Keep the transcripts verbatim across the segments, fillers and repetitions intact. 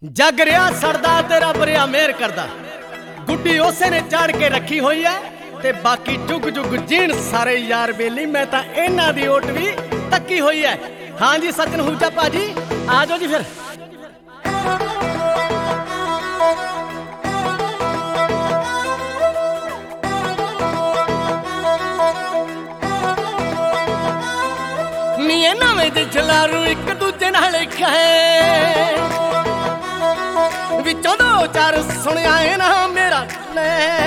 जग रिया सड़दा ते रब रिया मेहर करदा। गुड्डी उसे ने चाड़ के रखी हुई है ते बाकी जुग जुग जीण सारे यार बेली। मैं तां इन्हां दी ओट भी तक्की हुई है। हाँ जी सचिन हुजा भाजी आ जाओ जी फिर। नीए नवें दे जलारू एक दूजे नाल खाए विचों दो चार सुनिया है ना मेरा ले।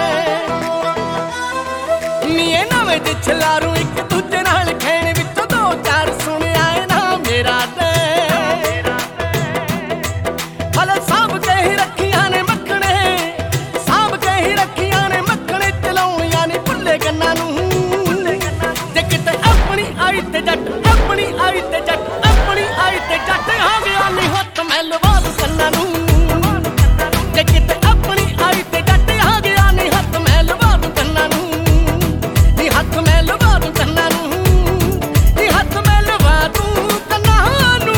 नीए नवें दे जलारू एक दूजे नाल खाए विचों दो चार सुनिया है ना मेरा ले। भले साब के ही रखिया ने मखने साब के ही रखिया ने मखने चलाउणिया ने भुल्ले गन्ना नूं। जे किते अपनी आई ते जट अपनी आई ते जट अपनी आई ते जट आ गया नी हत्थ मैल वाद कन्ना नूं। जे किते अपनी आई ते जट आ गया नी हत्थ मैल वाद कन्ना नूं। नी हत्थ मैल वाद कन्ना नूं नी हत्थ मैल वाद कन्ना नूं।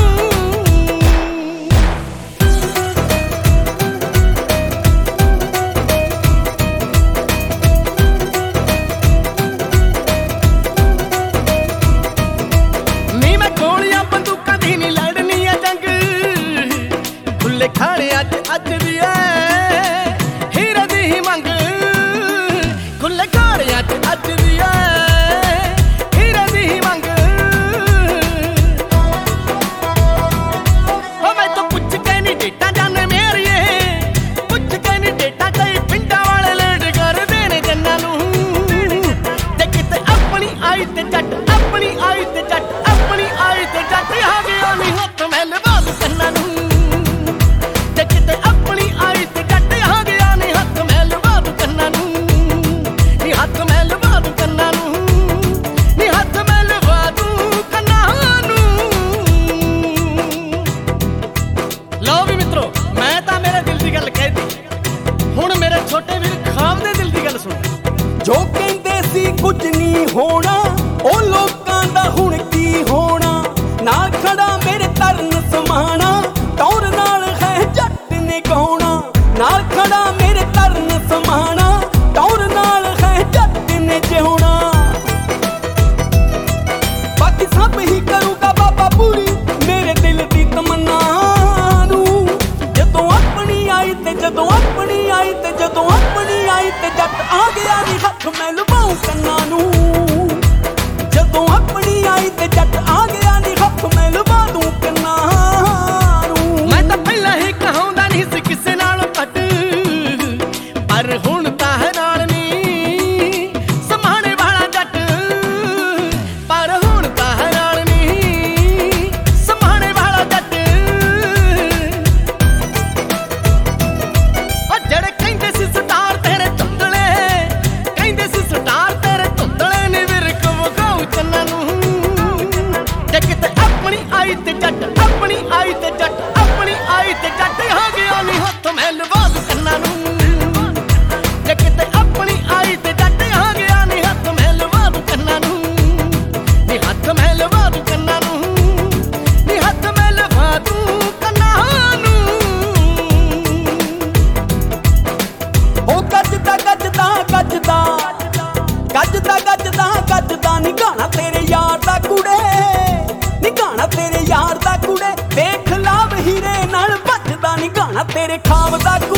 नी मैं गोलियां बंदूकां दी नी लड़नी है जंग खुले खाने अज अज भी है हीरे दी ही मंग। खुले खाने अज अज भी है हीरे दी ही मंग। ओ मैं तो पुछ के नी डेटा जाने मेरिए पुछ के नी डेटा कई पिंडा वाले लेट कर देने जन्ना नूं। जे किते अपनी आई ते जट अपनी आई ते जट अपनी आई ते जट आ गया नी हत्थ मैल वाद कन्ना नूं। जे किते अपनी आई ते जट आ गया नी हत्थ मैल वाद कन्ना नूं। नी हत्थ मैल वाद कन्ना नूं नी हत्थ मैल वाद कन्ना नूं। लो भी मित्रो मैं तां मेरे दिल दी गल कह दी हुण मेरे छोटे वीर खाब दे दिल दी गल सुण। जो कहंदे सी कुछ नहीं होना ओ लोकां दा हुण की होना। नाल खड़ा मेरे तरन समाना टौर नाल है जट ने गाउणा। नाल खड़ा मेरे तरन समाना टौर नाल है जट ने जिउणा। बाकी सब ही करूगा बाबा पूरी मेरे दिल दी तमन्ना नूं। जदों अपनी आई ते जदों अपनी आई ते जदों अपनी आई ते जट आ गया नी हत्थ मैल वाऊ कन्ना नूं। जदों अपनी आई ते जट आ गया नी हत्थ मैल वादू कन्ना नूं। मैं तां पहला ही कहाउंदा नहीं सी किसे नाल घट पर हुण तां है नाल नी समाणे वाला जट। पर हुण तां है नाल नी समाणे वाला जट। ओ जेड़े कहंदे सी स्टार तेरे धुंधले कहंदे सी स्टार तेरे धुंधले नी विरक विखाऊ चन्ना नूं। जे किते अपनी आई ते जट अपनी आई ते जट अपनी आई ते जट आ गया नी हत्थ मैल वाद कन्ना नूं। जे किते अपनी आई ते जट आ गया नी हत्थ मैल वाद कन्ना नूं। नी हत्थ मैल वाद कन्ना नूं नी हत्थ मैल वाद कन्ना नूं। ओ गजदा गजदा गजदा गजदा गजदा गजदा नी गाना तेरे यार दा कुड़े नी गाना तेरे यार दा कुड़े। देख लाव हीरे नाल भजदा नी गाना तेरे खाब दा कुड़े।